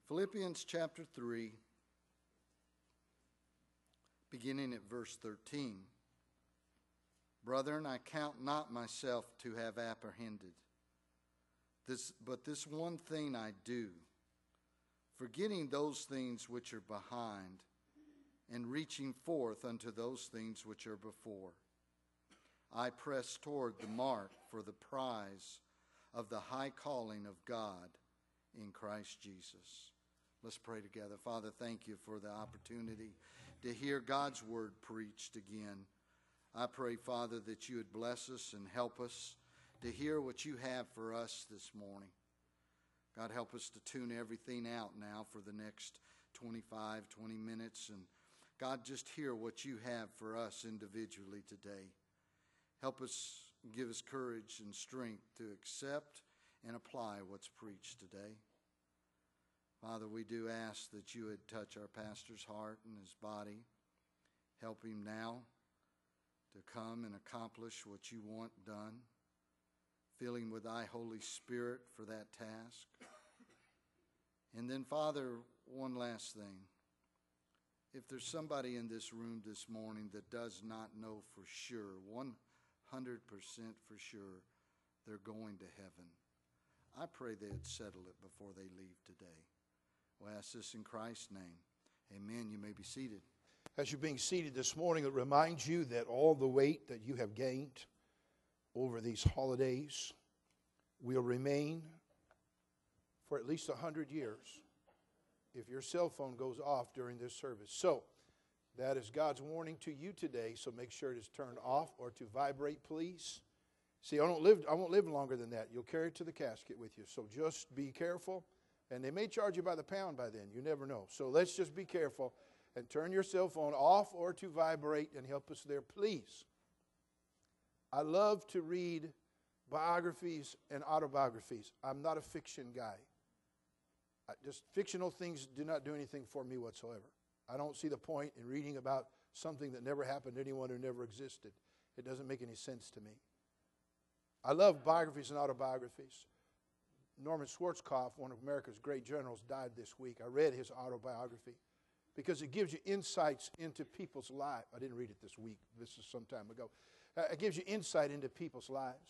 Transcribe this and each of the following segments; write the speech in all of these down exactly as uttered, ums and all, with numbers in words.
Philippians chapter three, beginning at verse thirteen. Brethren, I count not myself to have apprehended, this, but this one thing I do, forgetting those things which are behind, and reaching forth unto those things which are before. I press toward the mark for the prize of the high calling of God in Christ Jesus. Let's pray together. Father, thank you for the opportunity to hear God's word preached again. I pray, Father, that you would bless us and help us to hear what you have for us this morning. God, help us to tune everything out now for the next twenty-five, twenty minutes. And God, just hear what you have for us individually today. Help us, give us courage and strength to accept and apply what's preached today. Father, we do ask that you would touch our pastor's heart and his body. Help him now to come and accomplish what you want done. Fill him with thy Holy Spirit for that task. And then, Father, one last thing. If there's somebody in this room this morning that does not know for sure, one hundred percent for sure, they're going to heaven, I pray they'd settle it before they leave today. We ask this in Christ's name. Amen. You may be seated. As you're being seated this morning, it reminds you that all the weight that you have gained over these holidays will remain for at least one hundred years if your cell phone goes off during this service. So, that is God's warning to you today, so make sure it is turned off or to vibrate, please. See, I don't live, I won't live longer than that. You'll carry it to the casket with you, so just be careful. And they may charge you by the pound by then. You never know. So let's just be careful and turn your cell phone off or to vibrate and help us there, please. I love to read biographies and autobiographies. I'm not a fiction guy. I just fictional things do not do anything for me whatsoever. I don't see the point in reading about something that never happened to anyone who never existed. It doesn't make any sense to me. I love biographies and autobiographies. Norman Schwarzkopf, one of America's great generals, died this week. I read his autobiography because it gives you insights into people's lives. I didn't read it this week. This is some time ago. Uh, it gives you insight into people's lives.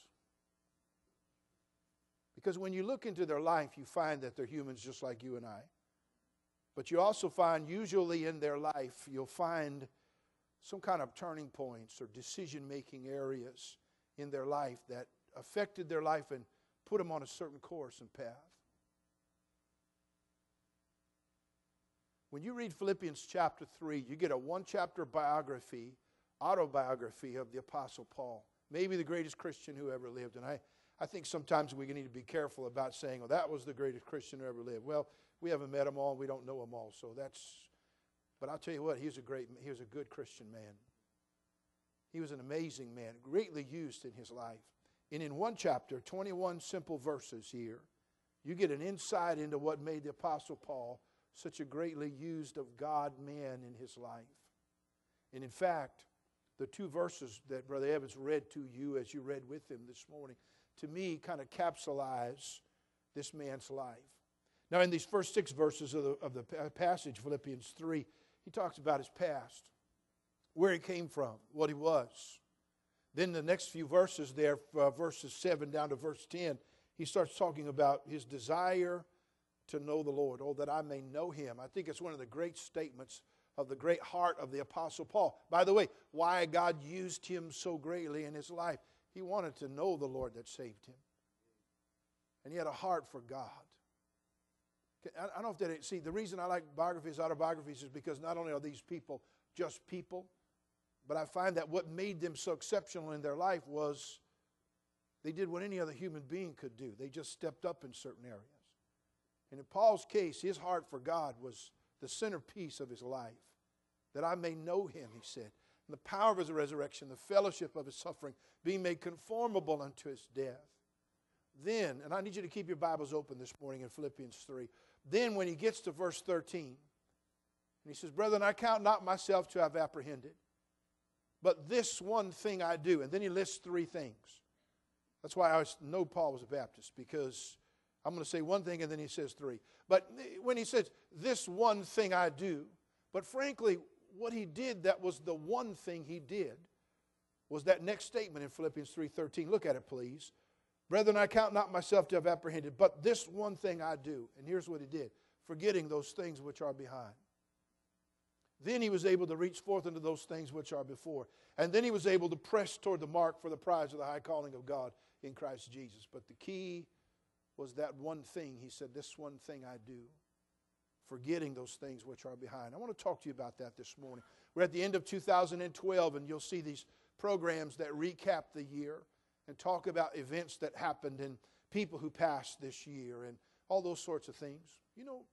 Because when you look into their life, you find that they're humans just like you and I. But you also find, usually in their life, you'll find some kind of turning points or decision-making areas in their life that affected their life and put them on a certain course and path. When you read Philippians chapter three, you get a one-chapter biography, autobiography of the Apostle Paul, maybe the greatest Christian who ever lived. And I, I think sometimes we need to be careful about saying, oh, that was the greatest Christian who ever lived. Well, we haven't met them all, and we don't know them all, so that's, but I'll tell you what, he was a great, he was a good Christian man. He was an amazing man, greatly used in his life. And in one chapter, twenty-one simple verses here, you get an insight into what made the Apostle Paul such a greatly used of God man in his life. And in fact, the two verses that Brother Evans read to you as you read with him this morning, to me kind of capsulize this man's life. Now in these first six verses of the, of the passage, Philippians three, he talks about his past, where he came from, what he was. Then the next few verses there, uh, verses seven down to verse ten, he starts talking about his desire to know the Lord. Oh, that I may know him. I think it's one of the great statements of the great heart of the Apostle Paul. By the way, why God used him so greatly in his life. He wanted to know the Lord that saved him. And he had a heart for God. I don't know if that, see, the reason I like biographies, autobiographies is because not only are these people just people, but I find that what made them so exceptional in their life was they did what any other human being could do. They just stepped up in certain areas. And in Paul's case, his heart for God was the centerpiece of his life. That I may know him, he said. And the power of his resurrection, the fellowship of his suffering, being made conformable unto his death. Then, and I need you to keep your Bibles open this morning in Philippians three. Then when he gets to verse thirteen, and he says, Brethren, I count not myself to have apprehended, but this one thing I do. And then he lists three things. That's why I always know Paul was a Baptist, because I'm going to say one thing and then he says three. But when he says, this one thing I do, but frankly, what he did that was the one thing he did was that next statement in Philippians three thirteen. Look at it, please. Brethren, I count not myself to have apprehended, but this one thing I do. And here's what he did. Forgetting those things which are behind. Then he was able to reach forth into those things which are before. And then he was able to press toward the mark for the prize of the high calling of God in Christ Jesus. But the key was that one thing. He said, this one thing I do. Forgetting those things which are behind. I want to talk to you about that this morning. We're at the end of two thousand twelve, and you'll see these programs that recap the year and talk about events that happened and people who passed this year and all those sorts of things. You know,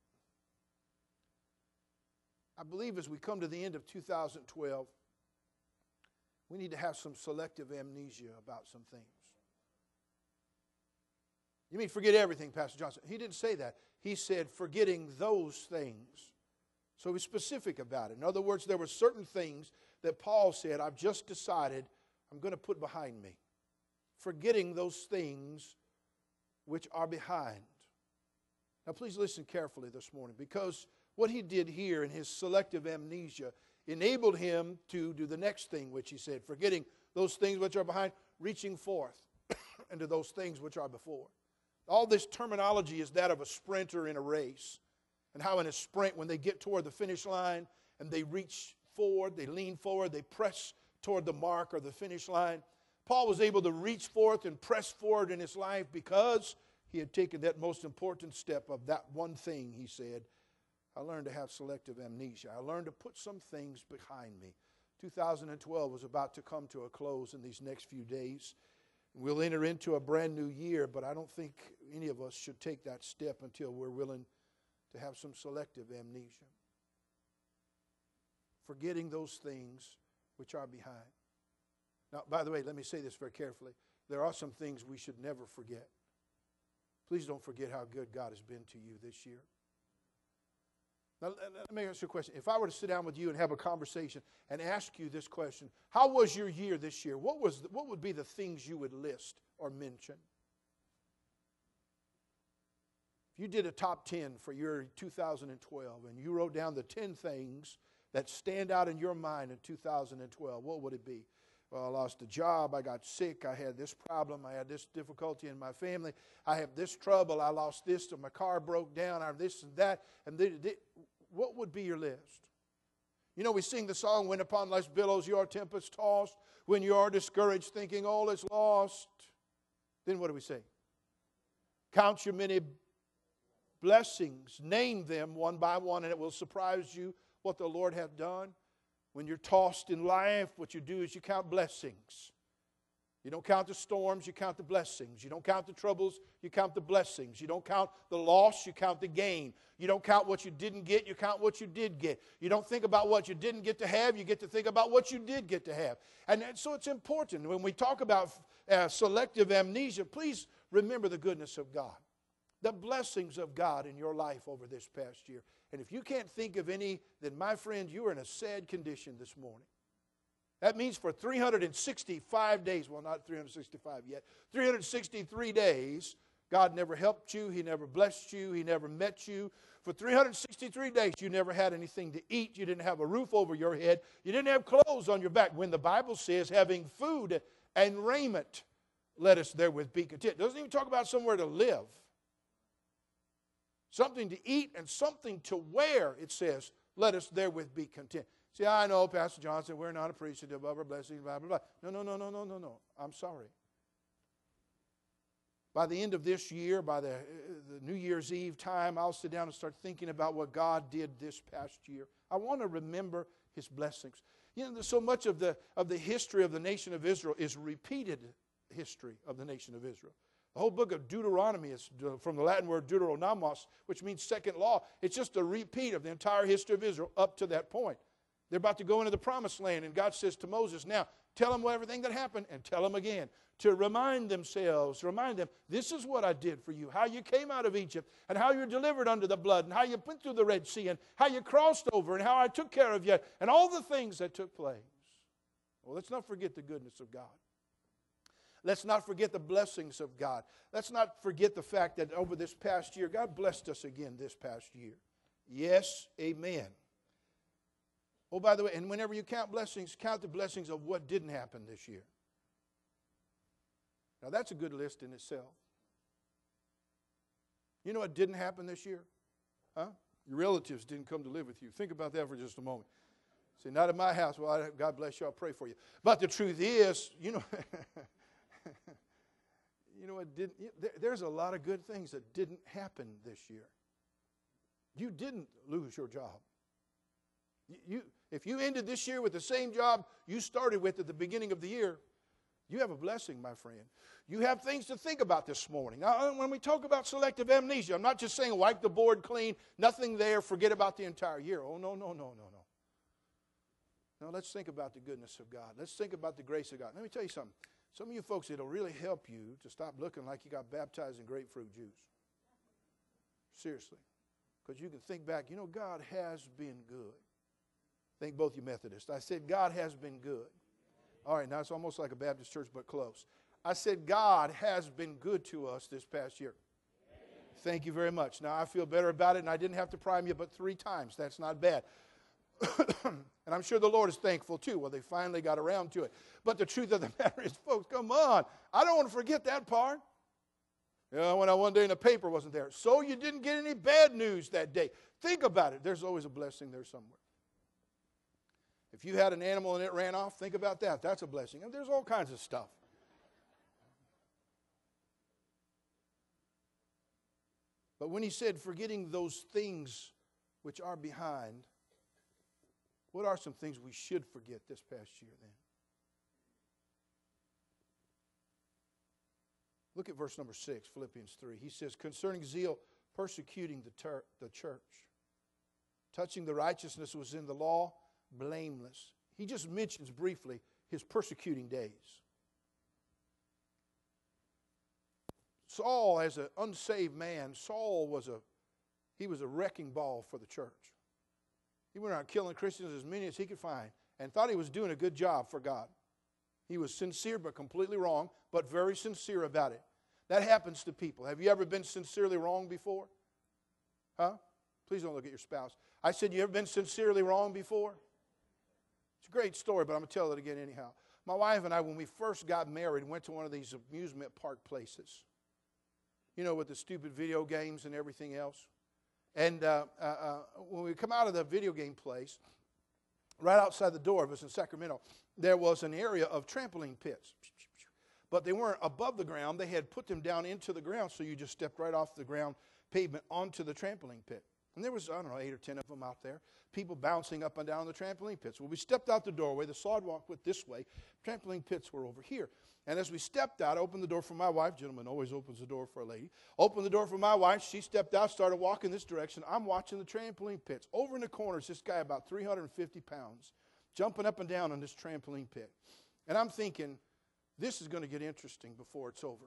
I believe as we come to the end of two thousand twelve, we need to have some selective amnesia about some things. You mean forget everything, Pastor Johnson? He didn't say that. He said forgetting those things. So he was specific about it. In other words, there were certain things that Paul said, I've just decided I'm going to put behind me. Forgetting those things which are behind. Now please listen carefully this morning, because what he did here in his selective amnesia enabled him to do the next thing which he said, forgetting those things which are behind, reaching forth into those things which are before. All this terminology is that of a sprinter in a race. And how in a sprint, when they get toward the finish line and they reach forward, they lean forward, they press toward the mark or the finish line. Paul was able to reach forth and press forward in his life because he had taken that most important step of that one thing, he said. I learned to have selective amnesia. I learned to put some things behind me. two thousand twelve was about to come to a close in these next few days. We'll enter into a brand new year, but I don't think any of us should take that step until we're willing to have some selective amnesia. Forgetting those things which are behind. Now, by the way, let me say this very carefully. There are some things we should never forget. Please don't forget how good God has been to you this year. Now, let me ask you a question. If I were to sit down with you and have a conversation and ask you this question, how was your year this year? What was the, what would be the things you would list or mention? If you did a top ten for your two thousand twelve and you wrote down the ten things that stand out in your mind in two thousand twelve, what would it be? Well, I lost a job, I got sick, I had this problem, I had this difficulty in my family, I have this trouble, I lost this, or my car broke down, I have this and that. And they, they, what would be your list? You know, we sing the song, when upon life's billows your tempest tossed, when you are discouraged thinking all is lost. Then what do we say? Count your many blessings, name them one by one, and it will surprise you what the Lord hath done. When you're tossed in life, what you do is you count blessings. You don't count the storms, you count the blessings. You don't count the troubles, you count the blessings. You don't count the loss, you count the gain. You don't count what you didn't get, you count what you did get. You don't think about what you didn't get to have, you get to think about what you did get to have. And so it's important when we talk about uh, selective amnesia, please remember the goodness of God. The blessings of God in your life over this past year. And if you can't think of any, then my friend, you are in a sad condition this morning. That means for three hundred sixty-five days, well, not three hundred sixty-five yet, three hundred sixty-three days, God never helped you, He never blessed you, He never met you. For three hundred sixty-three days, you never had anything to eat, you didn't have a roof over your head, you didn't have clothes on your back. When the Bible says having food and raiment, let us therewith be content. It doesn't even talk about somewhere to live. Something to eat and something to wear, it says, let us therewith be content. See, I know, Pastor Johnson, we're not appreciative of our blessings, blah, blah, blah. No, no, no, no, no, no, no. I'm sorry. By the end of this year, by the, the New Year's Eve time, I'll sit down and start thinking about what God did this past year. I want to remember His blessings. You know, there's so much of the, of the history of the nation of Israel is repeated history of the nation of Israel. The whole book of Deuteronomy is from the Latin word Deuteronomos, which means second law. It's just a repeat of the entire history of Israel up to that point. They're about to go into the promised land, and God says to Moses, now, tell them everything that happened, and tell them again, to remind themselves, remind them, this is what I did for you, how you came out of Egypt, and how you were delivered under the blood, and how you went through the Red Sea, and how you crossed over, and how I took care of you, and all the things that took place. Well, let's not forget the goodness of God. Let's not forget the blessings of God. Let's not forget the fact that over this past year, God blessed us again this past year. Yes, amen. Oh, by the way, and whenever you count blessings, count the blessings of what didn't happen this year. Now, that's a good list in itself. You know what didn't happen this year? Huh? Your relatives didn't come to live with you. Think about that for just a moment. Say, not in my house. Well, I, God bless you. I'll pray for you. But the truth is, you know, you know what didn't? There, there's a lot of good things that didn't happen this year. You didn't lose your job. You, you, if you ended this year with the same job you started with at the beginning of the year, you have a blessing, my friend. You have things to think about this morning. Now, when we talk about selective amnesia, I'm not just saying wipe the board clean, nothing there, forget about the entire year. Oh, no, no, no, no, no. No, let's think about the goodness of God. Let's think about the grace of God. Let me tell you something. Some of you folks, it'll really help you to stop looking like you got baptized in grapefruit juice. Seriously. Because you can think back, you know, God has been good. Thank both you Methodists. I said, God has been good. All right, now it's almost like a Baptist church, but close. I said, God has been good to us this past year. Thank you very much. Now I feel better about it, and I didn't have to prime you but three times. That's not bad. And I'm sure the Lord is thankful too. Well, they finally got around to it. But the truth of the matter is, folks, come on. I don't want to forget that part. You know, when I one day in the paper wasn't there. So you didn't get any bad news that day. Think about it. There's always a blessing there somewhere. If you had an animal and it ran off, think about that. That's a blessing. And there's all kinds of stuff. But when he said, forgetting those things which are behind, what are some things we should forget this past year then? Look at verse number six, Philippians three. He says, concerning zeal, persecuting the, ter- the church. Touching the righteousness was in the law, blameless. He just mentions briefly his persecuting days. Saul, as an unsaved man, Saul was a, he was a wrecking ball for the church. He went around killing Christians as many as he could find and thought he was doing a good job for God. He was sincere but completely wrong, but very sincere about it. That happens to people. Have you ever been sincerely wrong before? Huh? Please don't look at your spouse. I said, you ever been sincerely wrong before? It's a great story, but I'm going to tell it again anyhow. My wife and I, when we first got married, went to one of these amusement park places. You know, with the stupid video games and everything else. And uh, uh, uh, when we come out of the video game place, right outside the door of us in Sacramento, there was an area of trampoline pits. But they weren't above the ground. They had put them down into the ground, so you just stepped right off the ground pavement onto the trampoline pit. And there was, I don't know, eight or ten of them out there, people bouncing up and down the trampoline pits. Well, we stepped out the doorway. The sidewalk went this way. Trampoline pits were over here. And as we stepped out, I opened the door for my wife. Gentleman always opens the door for a lady. Opened the door for my wife. She stepped out, started walking this direction. I'm watching the trampoline pits. Over in the corner is this guy about three hundred fifty pounds, jumping up and down on this trampoline pit. And I'm thinking, this is going to get interesting before it's over.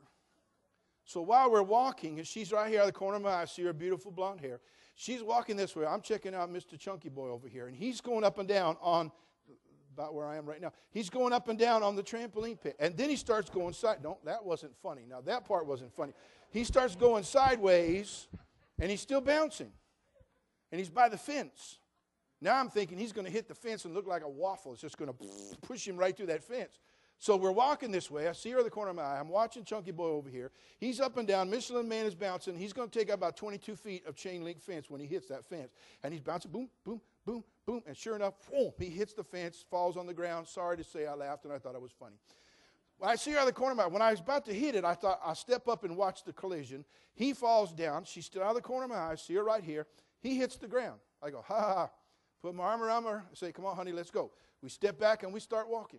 So while we're walking, and she's right here out of the corner of my eye, I see her beautiful blonde hair. She's walking this way. I'm checking out Mister Chunky Boy over here, and he's going up and down on about where I am right now. He's going up and down on the trampoline pit. And then he starts going side. No, that wasn't funny. Now, that part wasn't funny. He starts going sideways, and he's still bouncing. And he's by the fence. Now I'm thinking he's going to hit the fence and look like a waffle. It's just going to push him right through that fence. So we're walking this way. I see her in the corner of my eye. I'm watching Chunky Boy over here. He's up and down. Michelin Man is bouncing. He's going to take about twenty-two feet of chain link fence when he hits that fence. And he's bouncing, boom, boom, boom, boom. And sure enough, boom, he hits the fence, falls on the ground. Sorry to say I laughed, and I thought it was funny. When I see her out of the corner of my eye, when I was about to hit it, I thought I'll step up and watch the collision. He falls down. She's still out of the corner of my eye. I see her right here. He hits the ground. I go, ha, ha, ha. Put my arm around her. I say, come on, honey, let's go. We step back, and we start walking.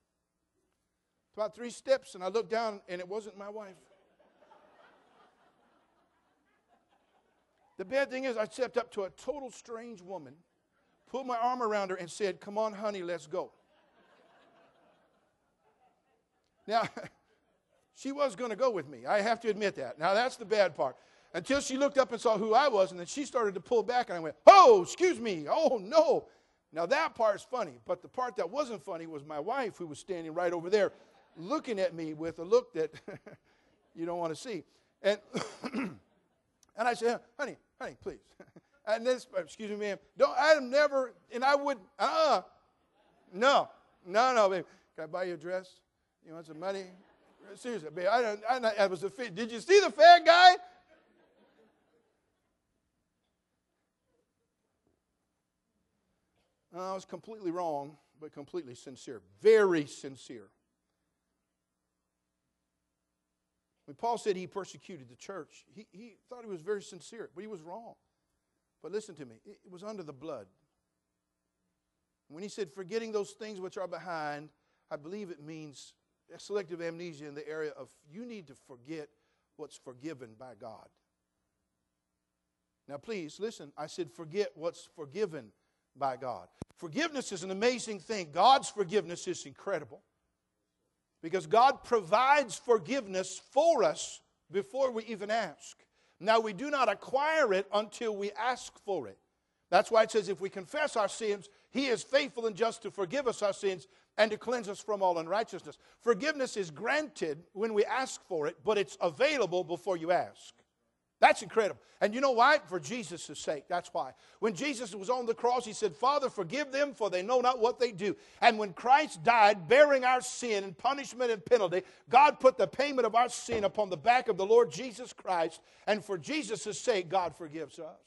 About three steps, and I looked down, and it wasn't my wife. The bad thing is I stepped up to a total strange woman, put my arm around her, and said, come on, honey, let's go. Now, she was going to go with me. I have to admit that. Now, that's the bad part. Until she looked up and saw who I was, and then she started to pull back, and I went, oh, excuse me, oh, no. Now, that part's funny, but the part that wasn't funny was my wife, who was standing right over there, looking at me with a look that you don't want to see. And and I said, honey, honey, please. And this, excuse me, ma'am, don't, I'm never, and I would, uh-uh, no, no, no, baby. Can I buy you a dress? You want some money? Seriously, baby, I, I, I was a fit. Did you see the fair guy? I was completely wrong, but completely sincere. Very sincere. When Paul said he persecuted the church, he, he thought he was very sincere, but he was wrong. But listen to me, it, it was under the blood. When he said, forgetting those things which are behind, I believe it means selective amnesia in the area of you need to forget what's forgiven by God. Now please, listen, I said forget what's forgiven by God. Forgiveness is an amazing thing. God's forgiveness is incredible. Because God provides forgiveness for us before we even ask. Now, we do not acquire it until we ask for it. That's why it says if we confess our sins, He is faithful and just to forgive us our sins and to cleanse us from all unrighteousness. Forgiveness is granted when we ask for it, but it's available before you ask. That's incredible. And you know why? For Jesus' sake. That's why. When Jesus was on the cross, He said, Father, forgive them, for they know not what they do. And when Christ died, bearing our sin and punishment and penalty, God put the payment of our sin upon the back of the Lord Jesus Christ. And for Jesus' sake, God forgives us.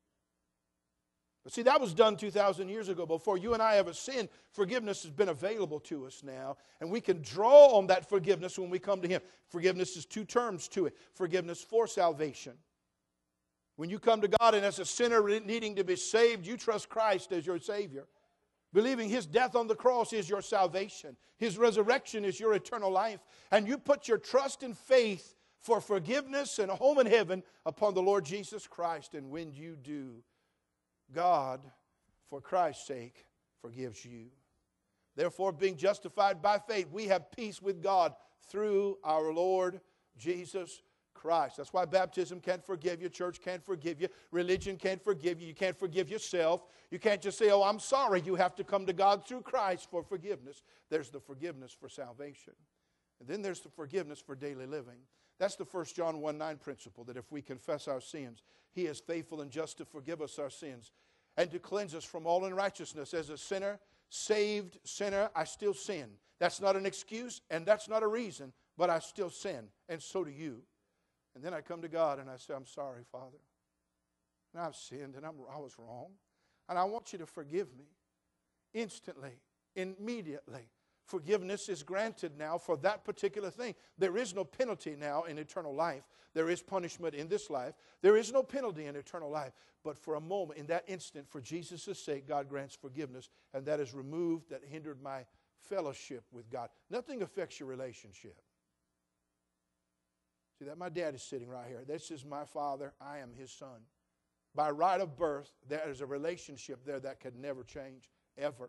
But see, that was done two thousand years ago. Before you and I ever sinned, forgiveness has been available to us now. And we can draw on that forgiveness when we come to Him. Forgiveness is two terms to it. Forgiveness for salvation. When you come to God and as a sinner needing to be saved, you trust Christ as your Savior. Believing His death on the cross is your salvation. His resurrection is your eternal life. And you put your trust and faith for forgiveness and a home in heaven upon the Lord Jesus Christ. And when you do, God, for Christ's sake, forgives you. Therefore, being justified by faith, we have peace with God through our Lord Jesus Christ. That's why baptism can't forgive you, church can't forgive you, religion can't forgive you, you can't forgive yourself. You can't just say, oh, I'm sorry. You have to come to God through Christ for forgiveness. There's the forgiveness for salvation. And then there's the forgiveness for daily living. That's the First John one nine principle, that if we confess our sins, He is faithful and just to forgive us our sins and to cleanse us from all unrighteousness. As a sinner, saved sinner, I still sin. That's not an excuse and that's not a reason, but I still sin, and so do you. And then I come to God and I say, I'm sorry, Father. And I've sinned and I'm, I was wrong. And I want you to forgive me instantly, immediately. Forgiveness is granted now for that particular thing. There is no penalty now in eternal life. There is punishment in this life. There is no penalty in eternal life. But for a moment, in that instant, for Jesus' sake, God grants forgiveness. And that is removed, that hindered my fellowship with God. Nothing affects your relationship. See that? My dad is sitting right here. This is my father. I am his son. By right of birth, there is a relationship there that could never change, ever.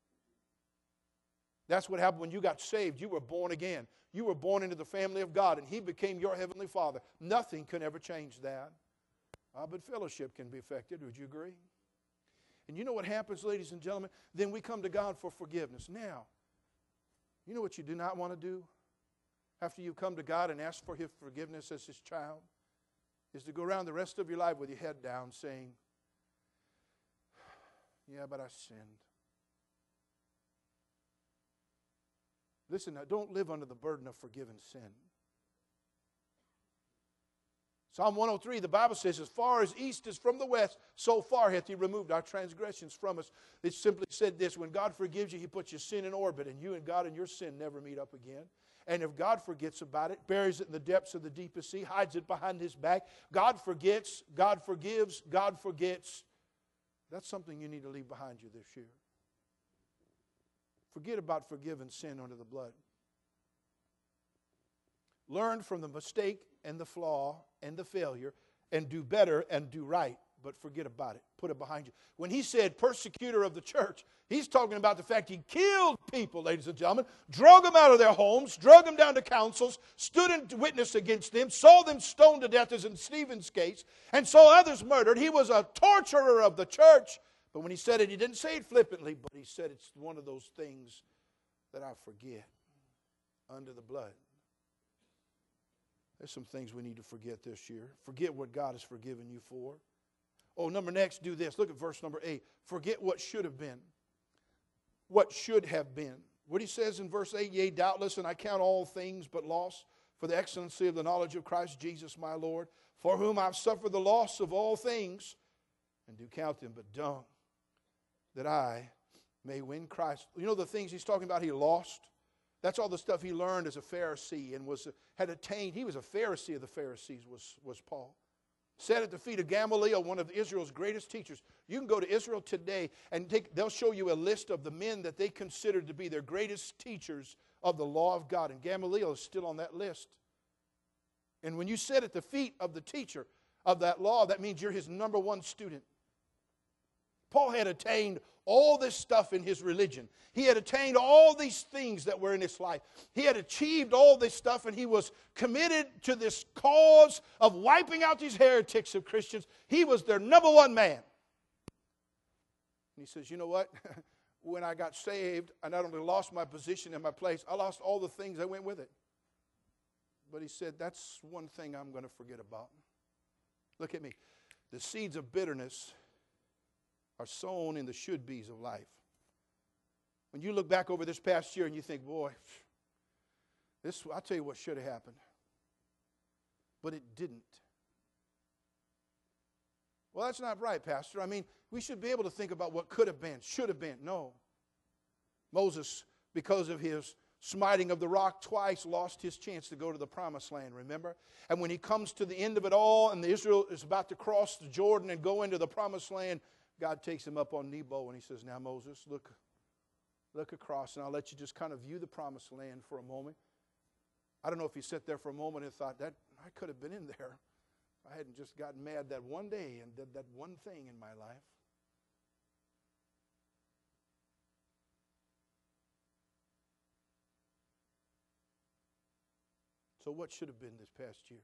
That's what happened when you got saved. You were born again. You were born into the family of God, and He became your heavenly Father. Nothing can ever change that. Uh, but fellowship can be affected. Would you agree? And you know what happens, ladies and gentlemen? Then we come to God for forgiveness. Now, you know what you do not want to do after you come to God and ask for His forgiveness as His child? Is to go around the rest of your life with your head down saying, yeah, but I sinned. Listen, now, don't live under the burden of forgiven sin. Psalm one oh three, the Bible says, as far as east is from the west, so far hath He removed our transgressions from us. It simply said this, when God forgives you, He puts your sin in orbit, and you and God and your sin never meet up again. And if God forgets about it, buries it in the depths of the deepest sea, hides it behind His back, God forgets, God forgives, God forgets. That's something you need to leave behind you this year. Forget about forgiven sin under the blood. Learn from the mistake and the flaw and the failure and do better and do right, but forget about it. Put it behind you. When He said persecutor of the church, He's talking about the fact He killed people, ladies and gentlemen, drug them out of their homes, drug them down to councils, stood in witness against them, saw them stoned to death as in Stephen's case, and saw others murdered. He was a torturer of the church. But when He said it, He didn't say it flippantly, but He said it's one of those things that I forget. under the blood. There's some things we need to forget this year. Forget what God has forgiven you for. Oh, number next, do this. Look at verse number eight. Forget what should have been. What should have been. What he says in verse eight, yea, doubtless, and I count all things but loss for the excellency of the knowledge of Christ Jesus my Lord, for whom I've suffered the loss of all things, and do count them but dung, that I may win Christ. You know the things he's talking about he lost? That's all the stuff he learned as a Pharisee and was had attained. He was a Pharisee of the Pharisees, was, was Paul. Sat at the feet of Gamaliel, one of Israel's greatest teachers. You can go to Israel today and take, they'll show you a list of the men that they considered to be their greatest teachers of the law of God. And Gamaliel is still on that list. And when you sit at the feet of the teacher of that law, that means you're his number one student. Paul had attained all this stuff in his religion. He had attained all these things that were in his life. He had achieved all this stuff, and he was committed to this cause of wiping out these heretics of Christians. He was their number one man. And he says, you know what? When I got saved, I not only lost my position and my place, I lost all the things that went with it. But he said, that's one thing I'm going to forget about. Look at me. The seeds of bitterness are sown in the should-bes of life. When you look back over this past year and you think, boy, this, I'll tell you what should have happened. But it didn't. Well, that's not right, Pastor. I mean, we should be able to think about what could have been, should have been. No. Moses, because of his smiting of the rock twice, lost his chance to go to the promised land, remember? And when he comes to the end of it all and Israel is about to cross the Jordan and go into the promised land, God takes him up on Nebo and he says, now Moses, look, look across and I'll let you just kind of view the promised land for a moment. I don't know if he sat there for a moment and thought, that I could have been in there. I hadn't just gotten mad that one day and did that one thing in my life. So what should have been this past year?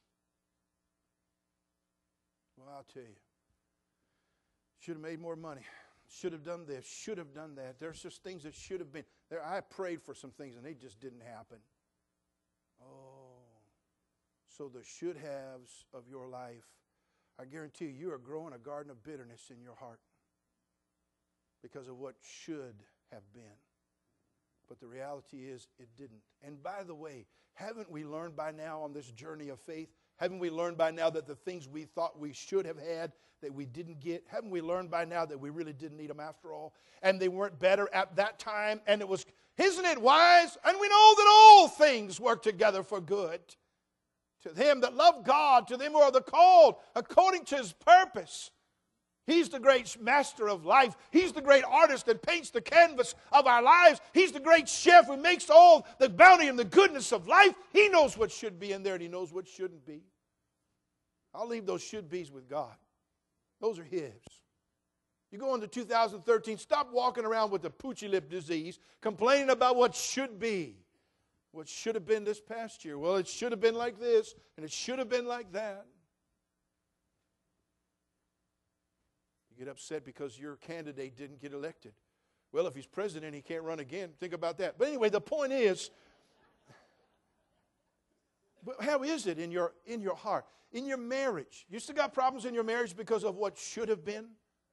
Well, I'll tell you. Should have made more money. Should have done this. Should have done that. There's just things that should have been. There, I prayed for some things and they just didn't happen. Oh. So the should haves of your life, I guarantee you, you are growing a garden of bitterness in your heart because of what should have been. But the reality is it didn't. And by the way, haven't we learned by now on this journey of faith, haven't we learned by now that the things we thought we should have had that we didn't get, haven't we learned by now that we really didn't need them after all? And they weren't better at that time. And it was, isn't it wise? And we know that all things work together for good. To them that love God, to them who are the called according to his purpose. He's the great master of life. He's the great artist that paints the canvas of our lives. He's the great chef who makes all the bounty and the goodness of life. He knows what should be in there and he knows what shouldn't be. I'll leave those should be's with God. Those are his. You go into two thousand thirteen, stop walking around with the poochy lip disease, complaining about what should be. What should have been this past year. Well, it should have been like this, and it should have been like that. You get upset because your candidate didn't get elected. Well, if he's president, he can't run again. Think about that. But anyway, the point is, but how is it in your, in your heart? In your marriage? You still got problems in your marriage because of what should have been?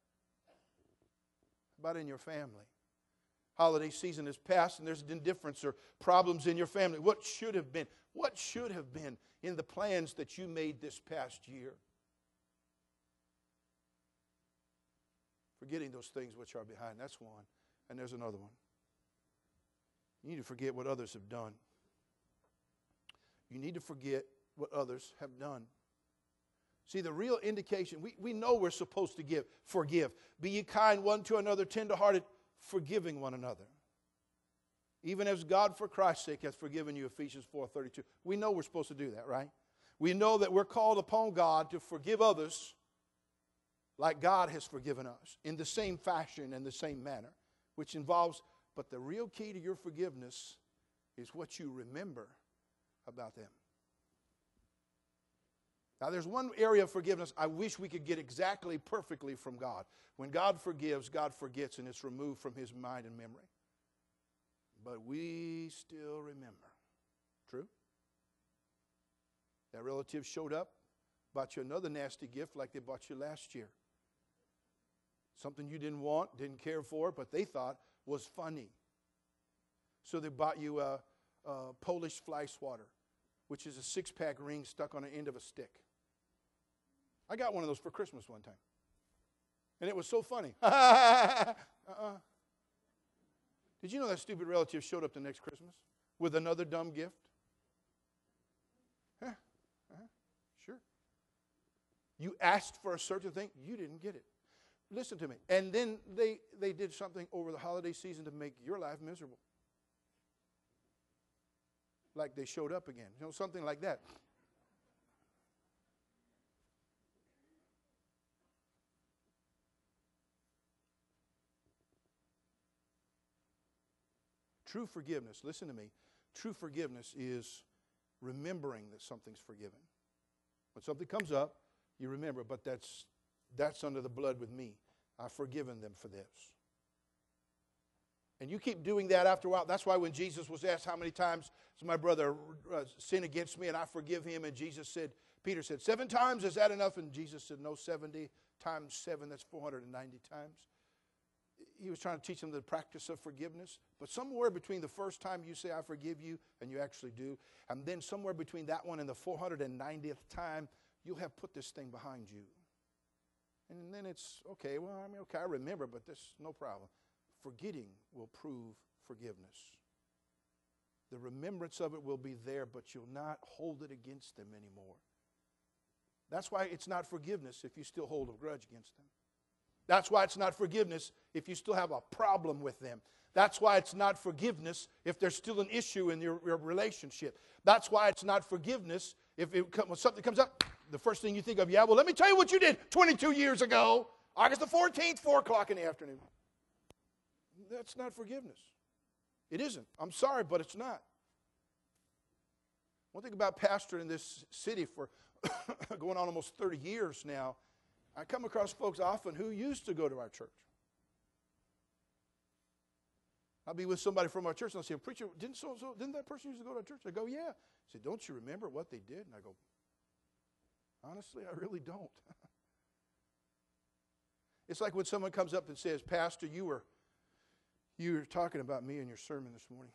How about in your family? Holiday season has passed and there's indifference or problems in your family. What should have been? What should have been in the plans that you made this past year? Forgetting those things which are behind. That's one. And there's another one. You need to forget what others have done. You need to forget what others have done. See, the real indication, we, we know we're supposed to give, forgive. Be ye kind one to another, tenderhearted, forgiving one another. Even as God for Christ's sake hath forgiven you, Ephesians four thirty-two. We know we're supposed to do that, right? We know that we're called upon God to forgive others like God has forgiven us, in the same fashion and the same manner, which involves, but the real key to your forgiveness is what you remember about them. Now, there's one area of forgiveness I wish we could get exactly perfectly from God. When God forgives, God forgets, and it's removed from his mind and memory. But we still remember. That relative showed up, bought you another nasty gift like they bought you last year. Something you didn't want, didn't care for, but they thought was funny. So they bought you a, a Polish fly swatter, which is a six-pack ring stuck on the end of a stick. I got one of those for Christmas one time. And it was so funny. uh-uh. Did you know that stupid relative showed up the next Christmas with another dumb gift? Huh? Uh-huh. Sure. You asked for a certain thing, you didn't get it. Listen to me. And then they, they did something over the holiday season to make your life miserable. Like they showed up again. You know, something like that. True forgiveness, listen to me. True forgiveness is remembering that something's forgiven. When something comes up, you remember, but that's that's under the blood with me. I've forgiven them for this. And you keep doing that after a while. That's why when Jesus was asked how many times does my brother uh, sin against me and I forgive him, and Jesus said, Peter said, seven times, is that enough? And Jesus said, no, seventy times seven, that's four hundred ninety times. He was trying to teach them the practice of forgiveness. But somewhere between the first time you say, I forgive you, and you actually do, and then somewhere between that one and the four hundred ninetieth time, you'll have put this thing behind you. And then it's, okay, well, I mean, okay, I remember, but this, no problem. Forgetting will prove forgiveness. The remembrance of it will be there, but you'll not hold it against them anymore. That's why it's not forgiveness if you still hold a grudge against them. That's why it's not forgiveness if you still have a problem with them. That's why it's not forgiveness if there's still an issue in your, your relationship. That's why it's not forgiveness if it, when something comes up, the first thing you think of, yeah, well, let me tell you what you did twenty-two years ago, August the fourteenth, four o'clock in the afternoon. That's not forgiveness. It isn't. I'm sorry, but it's not. One thing about pastoring in this city for going on almost thirty years now, I come across folks often who used to go to our church. I'll be with somebody from our church, and I'll say, preacher, didn't so-so, didn't that person used to go to our church? I go, yeah. I say, don't you remember what they did? And I go, honestly, I really don't. It's like when someone comes up and says, Pastor, you were, you were talking about me in your sermon this morning.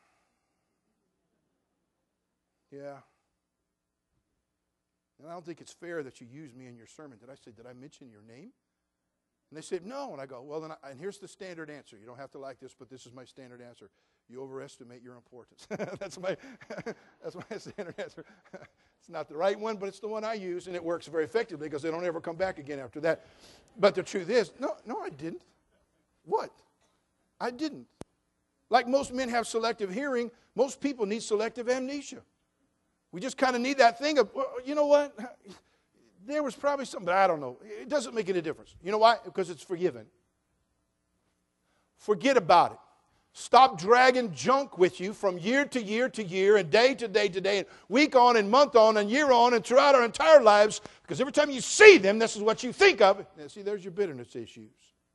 Yeah. And I don't think it's fair that you use me in your sermon. Did I say, did I mention your name? And they said, no. And I go, well, then, I, and here's the standard answer. You don't have to like this, but this is my standard answer. You overestimate your importance. that's my that's my standard answer. It's not the right one, but it's the one I use, and it works very effectively because they don't ever come back again after that. But the truth is, no, no, I didn't. What? I didn't. Like most men have selective hearing, most people need selective amnesia. We just kind of need that thing of, well, you know what? There was probably something, but I don't know. It doesn't make any difference. You know why? Because it's forgiven. Forget about it. Stop dragging junk with you from year to year to year and day to day to day and week on and month on and year on and throughout our entire lives, because every time you see them, this is what you think of. Now, see, there's your bitterness issues.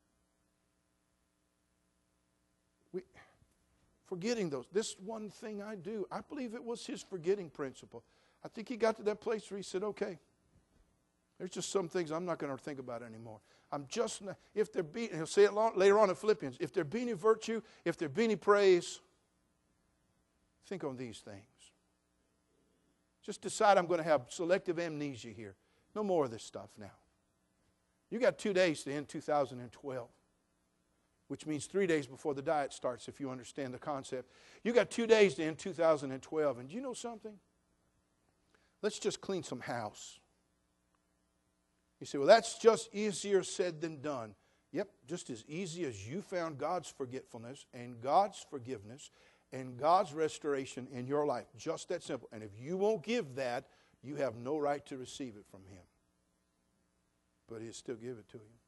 We, forgetting those. This one thing I do, I believe it was his forgetting principle. I think he got to that place where he said, okay, there's just some things I'm not going to think about anymore. I'm just, not, if there be, and he'll say it long, later on in Philippians, if there be any virtue, if there be any praise, think on these things. Just decide I'm going to have selective amnesia here. No more of this stuff now. You got two days to end two thousand twelve, which means three days before the diet starts, if you understand the concept. You got two days to end two thousand twelve, and do you know something? Let's just clean some house. You say, well, that's just easier said than done. Yep, just as easy as you found God's forgetfulness and God's forgiveness and God's restoration in your life. Just that simple. And if you won't give that, you have no right to receive it from Him. But He'll still give it to you.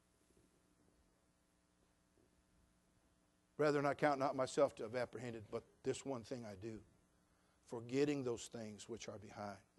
Brethren, I count not myself to have apprehended, but this one thing I do, forgetting those things which are behind.